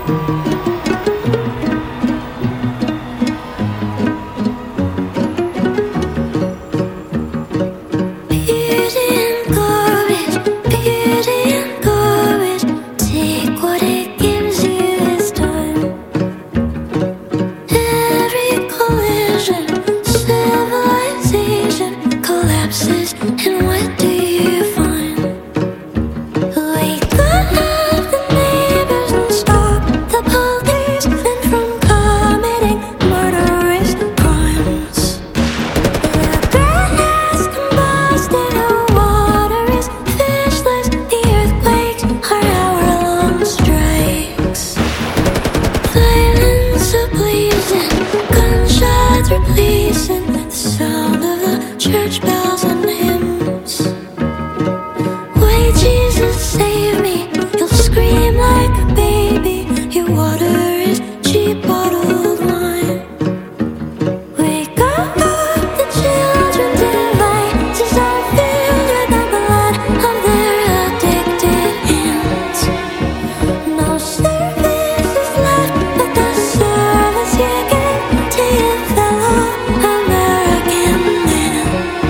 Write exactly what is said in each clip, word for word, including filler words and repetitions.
Church bells and hymns. Wait, Jesus, save me. You'll scream like a baby. Your water is cheap bottled wine. Wake up, the children devices are filled with the blood of their addicted hands. No service is left but the service you gave to your fellow American man.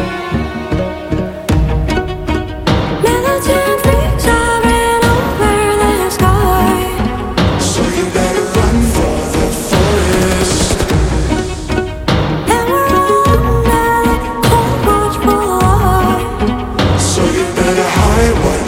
Militant freaks are ran over the sky. So you better run for the forest. And we're all under the cold watchful eye. So you better hide what